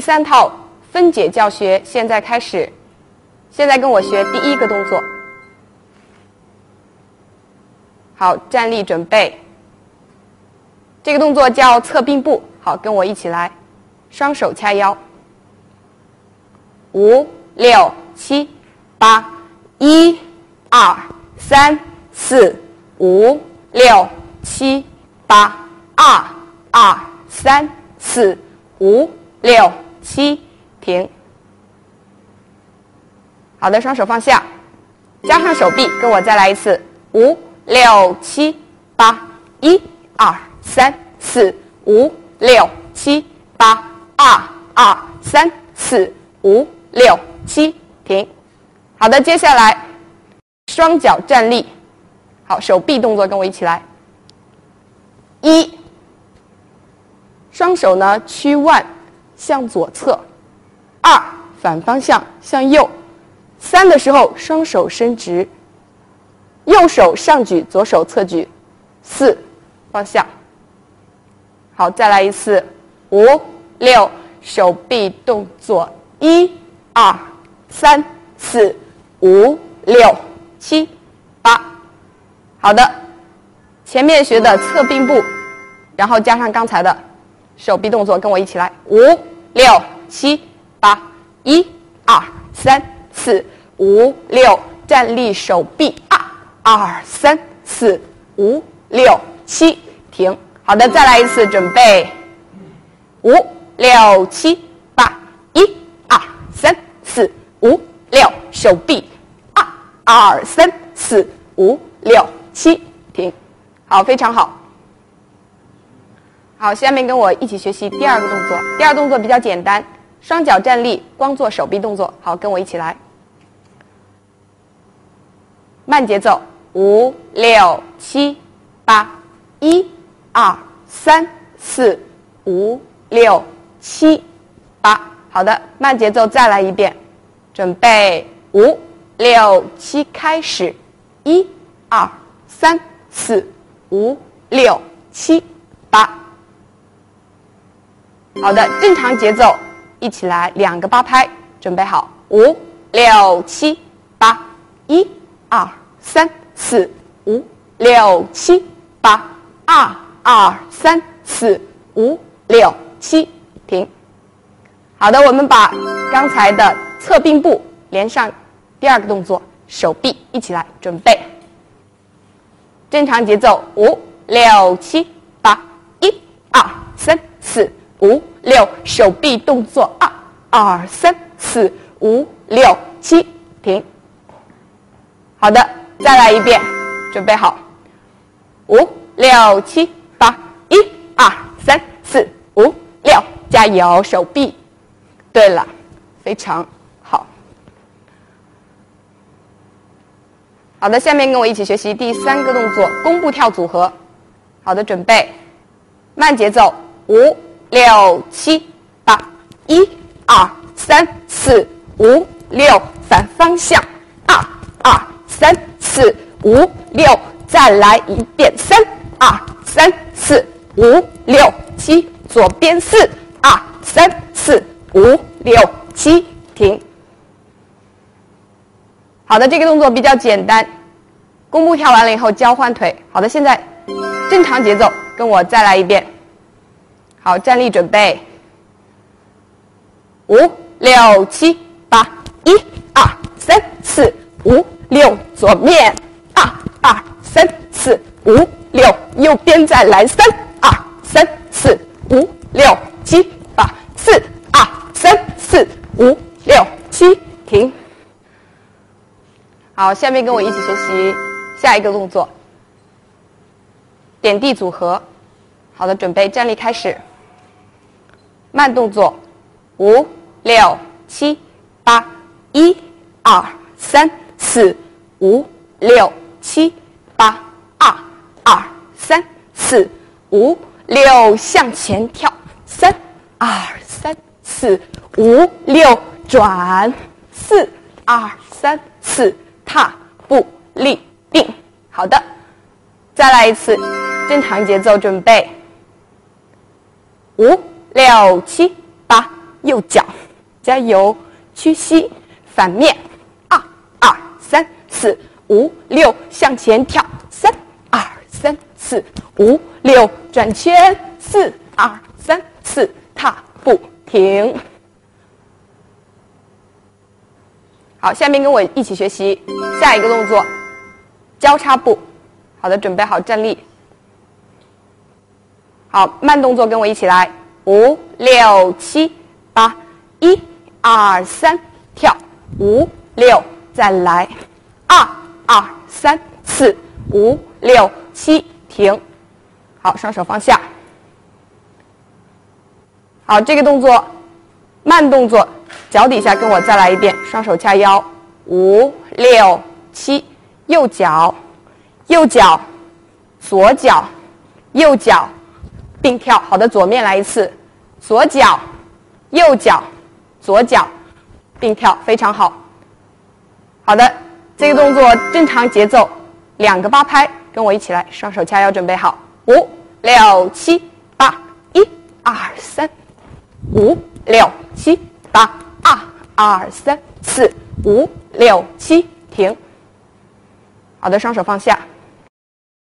3套分解教学现在开始。现在跟我学第1个动作。好，站立准备。这个动作叫侧并步。好，跟我一起来，双手掐腰。5、6、7、8， 1、2、3、4、5、6、7、8， 2、2、3、4、5、6、7，停。好的，双手放下，加上手臂，跟我再来一次。5、6、7、8， 1、2、3、4、5、6、7、8， 2、2、3、4、5、6、7，停。好的，接下来双脚站立。好，手臂动作跟我一起来。1，双手呢屈腕向左侧。2，反方向向右。3的时候，双手伸直，右手上举，左手侧举。4，放下。好，再来一次。5、6，手臂动作。1、2、3、4、5、6、7、8。好的，前面学的侧并步，然后加上刚才的手臂动作，跟我一起来。5、6、7、8， 1、2、3、4、5、6，站立手臂。2、2、3、4、5、6、7，停。好的，再来一次，准备。5、6、7、8， 1、2、3、4、5、6，手臂。2、2、3、4、5、6、7，停。好，非常好。好，下面跟我一起学习第2个动作。第2动作比较简单，双脚站立，光做手臂动作。好，跟我一起来。慢节奏。5、6、7、8， 1、2、3、4、5、6、7、8。好的，慢节奏再来一遍。准备。5、6、7，开始。1、2、3、4、5、6、7、8。好的，正常节奏，一起来2个8拍，准备好。5、6、7、8， 1、2、3、4、5、6、7、8， 2、2、3、4、5、6、7，停。好的，我们把刚才的侧并步连上第2个动作，手臂一起来，准备。正常节奏。5、6、7、8， 1、2、3、4、5、6，手臂动作。2、2、3、4、5、6、7，停。好的，再来一遍，准备好。5、6、7、8， 1、2、3、4、5、6，加油，手臂。对了，非常好。好的，下面跟我一起学习第3个动作，弓步跳组合。好的，准备。慢节奏。5、6、7、8， 1、2、3、4、5、6，反方向。2、2、3、4、5、6，再来一遍。3、2、3、4、5、6、7，左边。4、2、3、4、5、6、7，停。好的，这个动作比较简单，弓步跳完了以后交换腿。好的，现在正常节奏，跟我再来一遍。好，站立准备。5、6、7、8， 1、2、3、4、5、6，左面。2、2、3、4、5、6，右边再来。3、2、3、4、5、6、7、8， 4、2、3、4、5、6、7，停。好，下面跟我一起学习下一个动作，点地组合。好的，准备，站立开始。慢动作。5、6、7、8， 1、2、3、4、5、6、7、8， 2、2、3、4、5、6，向前跳。3、2、3、4、5、6，转。4、2、3、4，踏步立定。好的，再来一次，正常节奏，准备。5、6、7、8， 右脚，加油，屈膝，反面，2、2、3、4、5、6，向前跳，3、2、3、4、5、6，转圈，4、2、3、4，踏步停。好，下面跟我一起学习下一个动作，交叉步。好的，准备好站立。好，慢动作跟我一起来，5、6、7、8， 1、2、3，跳，5、6，再来，2、2、3、4、5、6、7，停。好，双手放下。好，这个动作慢动作，脚底下跟我再来一遍，双手掐腰，5、6、7，右脚，右脚，左脚，右脚，并跳。好的，左面来一次，左脚，右脚，左脚，并跳，非常好。好的，这个动作正常节奏，2个8拍，跟我一起来，双手掐腰，准备好，5、6、7、8， 1、2、3、5、6、7、8， 2、2、3、4、5、6、7，停。好的，双手放下。